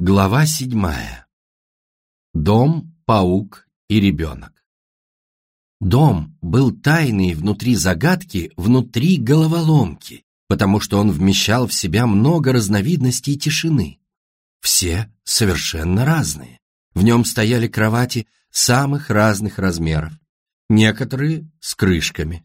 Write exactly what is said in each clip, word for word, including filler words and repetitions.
Глава седьмая. Дом, паук и ребенок. Дом был тайной внутри загадки, внутри головоломки, потому что он вмещал в себя много разновидностей тишины. Все совершенно разные. В нем стояли кровати самых разных размеров, некоторые с крышками.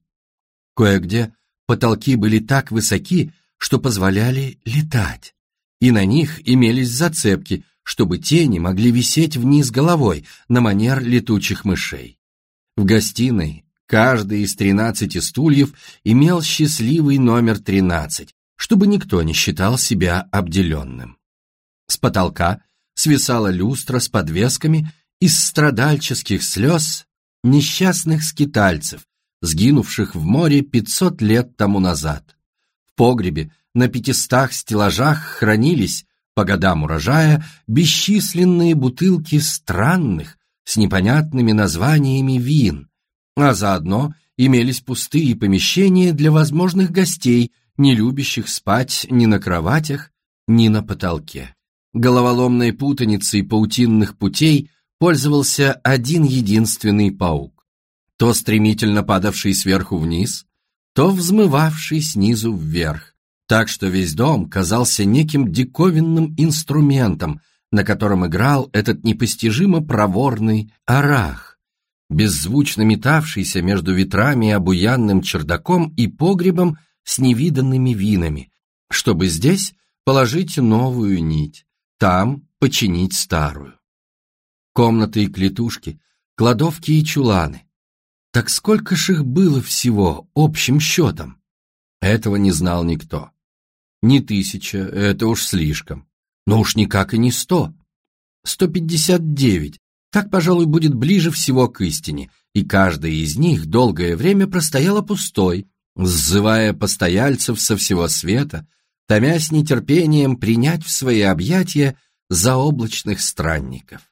Кое-где потолки были так высоки, что позволяли летать, и на них имелись зацепки, чтобы тени могли висеть вниз головой на манер летучих мышей. В гостиной каждый из тринадцати стульев имел счастливый номер тринадцать, чтобы никто не считал себя обделенным. С потолка свисала люстра с подвесками из страдальческих слез несчастных скитальцев, сгинувших в море пятьсот лет тому назад. В погребе на пятистах стеллажах хранились, по годам урожая, бесчисленные бутылки странных, с непонятными названиями вин, а заодно имелись пустые помещения для возможных гостей, не любящих спать ни на кроватях, ни на потолке. Головоломной путаницей паутинных путей пользовался один единственный паук, то стремительно падавший сверху вниз, то взмывавший снизу вверх, так что весь дом казался неким диковинным инструментом, на котором играл этот непостижимо проворный арах, беззвучно метавшийся между ветрами и обуянным чердаком и погребом с невиданными винами, чтобы здесь положить новую нить, там починить старую. Комнаты и клетушки, кладовки и чуланы. Так сколько ж их было всего, общим счетом? Этого не знал никто. Не тысяча, это уж слишком. Но уж никак и не сто. Сто пятьдесят девять, так, пожалуй, будет ближе всего к истине, и каждая из них долгое время простояла пустой, сзывая постояльцев со всего света, томясь нетерпением принять в свои объятия заоблачных странников.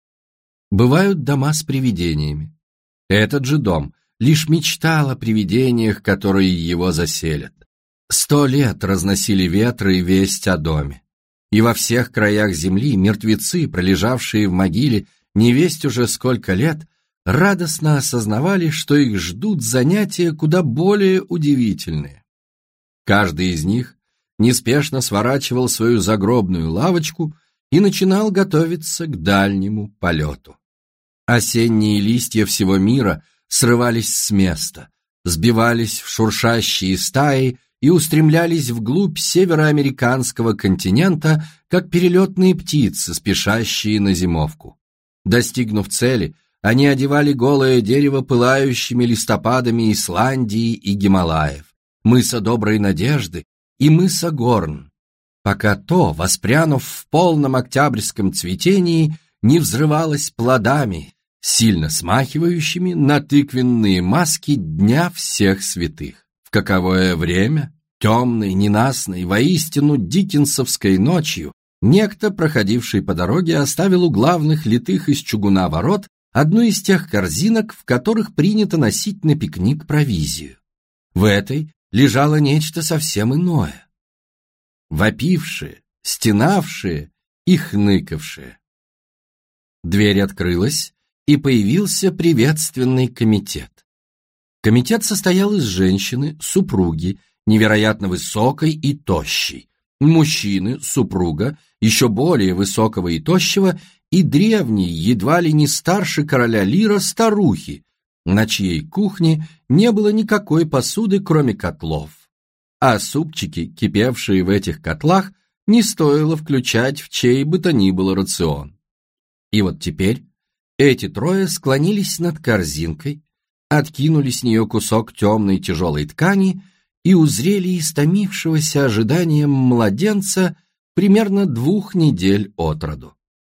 Бывают дома с привидениями. Этот же дом лишь мечтал о привидениях, которые его заселят. Сто лет разносили ветры и весть о доме. И во всех краях земли мертвецы, пролежавшие в могиле невесть уже сколько лет, радостно осознавали, что их ждут занятия куда более удивительные. Каждый из них неспешно сворачивал свою загробную лавочку и начинал готовиться к дальнему полету. Осенние листья всего мира срывались с места, сбивались в шуршащие стаи и устремлялись вглубь североамериканского континента, как перелетные птицы, спешащие на зимовку. Достигнув цели, они одевали голое дерево пылающими листопадами Исландии и Гималаев, мыса Доброй Надежды и мыса Горн, пока то, воспрянув в полном октябрьском цветении, не взрывалось плодами, сильно смахивающими на тыквенные маски Дня всех святых. В каковое время, темной, ненастной, воистину диккенсовской ночью, некто, проходивший по дороге, оставил у главных литых из чугуна ворот одну из тех корзинок, в которых принято носить на пикник провизию. В этой лежало нечто совсем иное. Вопившее, стенавшее и хныкавшее. Дверь открылась, и появился приветственный комитет. Комитет состоял из женщины, супруги, невероятно высокой и тощей, мужчины, супруга, еще более высокого и тощего, и древней, едва ли не старше короля Лира, старухи, на чьей кухне не было никакой посуды, кроме котлов. А супчики, кипевшие в этих котлах, не стоило включать в чей бы то ни было рацион. И вот теперь эти трое склонились над корзинкой, откинули с нее кусок темной тяжелой ткани и узрели истомившегося ожиданием младенца примерно двух недель от роду.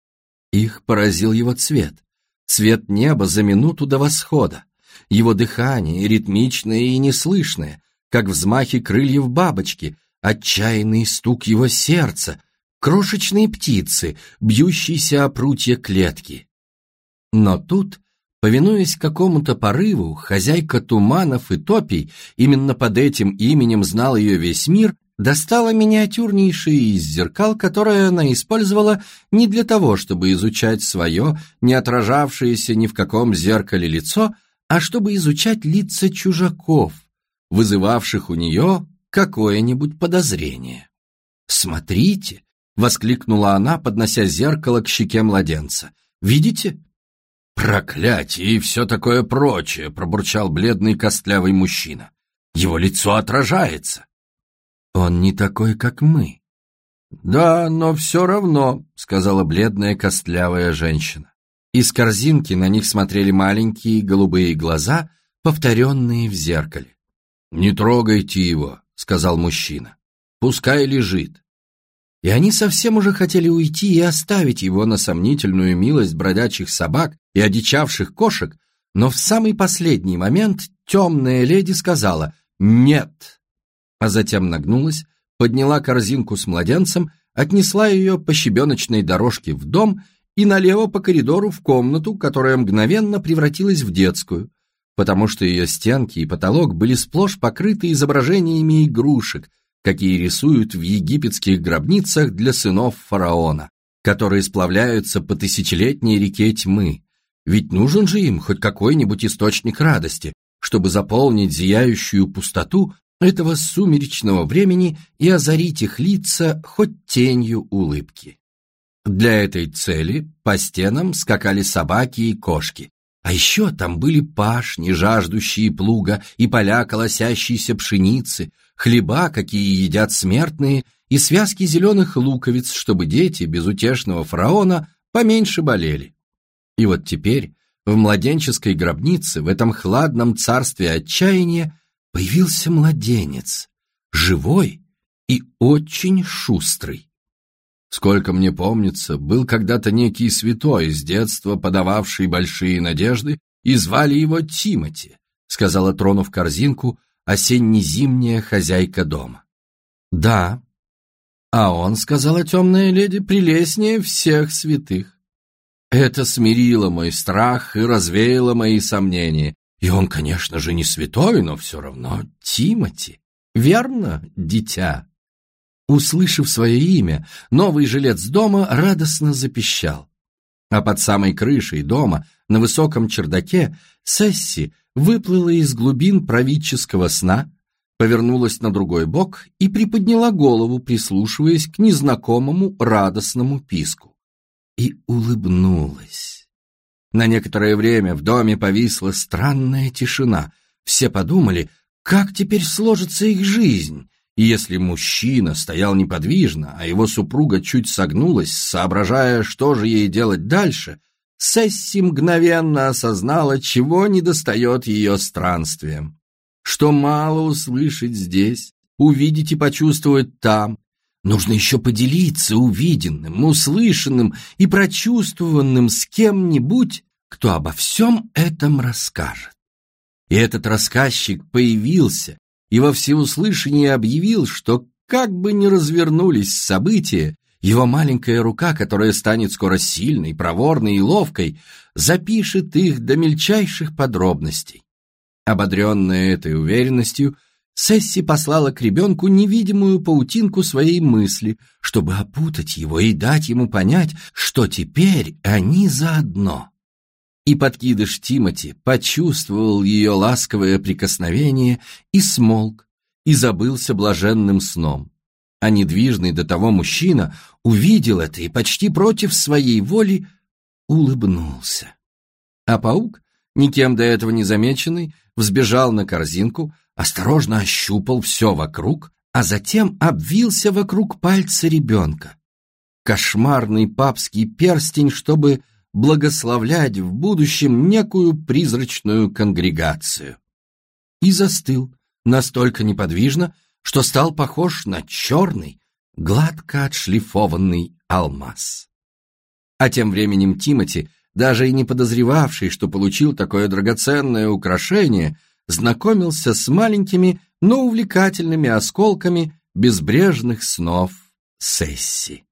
Их поразил его цвет, цвет неба за минуту до восхода, его дыхание, ритмичное и неслышное, как взмахи крыльев бабочки, отчаянный стук его сердца, крошечные птицы, бьющиеся о прутья клетки. Но тут, повинуясь какому-то порыву, хозяйка туманов и топий, именно под этим именем знал ее весь мир, достала миниатюрнейшее из зеркал, которое она использовала не для того, чтобы изучать свое, не отражавшееся ни в каком зеркале лицо, а чтобы изучать лица чужаков, вызывавших у нее какое-нибудь подозрение. «Смотрите!» — воскликнула она, поднося зеркало к щеке младенца. «Видите?» «Проклятие и все такое прочее!» — пробурчал бледный костлявый мужчина. «Его лицо отражается!» «Он не такой, как мы». «Да, но все равно», — сказала бледная костлявая женщина. Из корзинки на них смотрели маленькие голубые глаза, повторенные в зеркале. «Не трогайте его», — сказал мужчина. «Пускай лежит». И они совсем уже хотели уйти и оставить его на сомнительную милость бродячих собак и одичавших кошек, но в самый последний момент темная леди сказала «нет», а затем нагнулась, подняла корзинку с младенцем, отнесла ее по щебеночной дорожке в дом и налево по коридору в комнату, которая мгновенно превратилась в детскую, потому что ее стенки и потолок были сплошь покрыты изображениями игрушек, какие рисуют в египетских гробницах для сынов фараона, которые сплавляются по тысячелетней реке тьмы. Ведь нужен же им хоть какой-нибудь источник радости, чтобы заполнить зияющую пустоту этого сумеречного времени и озарить их лица хоть тенью улыбки. Для этой цели по стенам скакали собаки и кошки, а еще там были пашни, жаждущие плуга, и поля колосящейся пшеницы, хлеба, какие едят смертные, и связки зеленых луковиц, чтобы дети безутешного фараона поменьше болели. И вот теперь в младенческой гробнице, в этом хладном царстве отчаяния, появился младенец, живой и очень шустрый. Сколько мне помнится, был когда-то некий святой с детства, подававший большие надежды, и звали его Тимоти, сказала, тронув корзинку, осенне-зимняя хозяйка дома. Да, а он, сказала темная леди, прелестнее всех святых. Это смирило мой страх и развеяло мои сомнения. И он, конечно же, не святой, но все равно Тимоти. Верно, дитя? Услышав свое имя, новый жилец дома радостно запищал. А под самой крышей дома, на высоком чердаке, Сесси выплыла из глубин правительского сна, повернулась на другой бок и приподняла голову, прислушиваясь к незнакомому радостному писку. И улыбнулась. На некоторое время в доме повисла странная тишина. Все подумали, как теперь сложится их жизнь. И если мужчина стоял неподвижно, а его супруга чуть согнулась, соображая, что же ей делать дальше, Сесси мгновенно осознала, чего недостает ее странствиям. Что мало услышать здесь, увидеть и почувствовать там. Нужно еще поделиться увиденным, услышанным и прочувствованным с кем-нибудь, кто обо всем этом расскажет. И этот рассказчик появился и во всеуслышание объявил, что как бы ни развернулись события, его маленькая рука, которая станет скоро сильной, проворной и ловкой, запишет их до мельчайших подробностей. Ободренная этой уверенностью, Сесси послала к ребенку невидимую паутинку своей мысли, чтобы опутать его и дать ему понять, что теперь они заодно. И подкидыш Тимоти почувствовал ее ласковое прикосновение и смолк, и забылся блаженным сном. А недвижный до того мужчина увидел это и почти против своей воли улыбнулся. А паук, никем до этого не замеченный, взбежал на корзинку, осторожно ощупал все вокруг, а затем обвился вокруг пальца ребенка. Кошмарный папский перстень, чтобы благословлять в будущем некую призрачную конгрегацию. И застыл, настолько неподвижно, что стал похож на черный, гладко отшлифованный алмаз. А тем временем Тимоти, даже и не подозревавший, что получил такое драгоценное украшение, знакомился с маленькими, но увлекательными осколками безбрежных снов Сесси.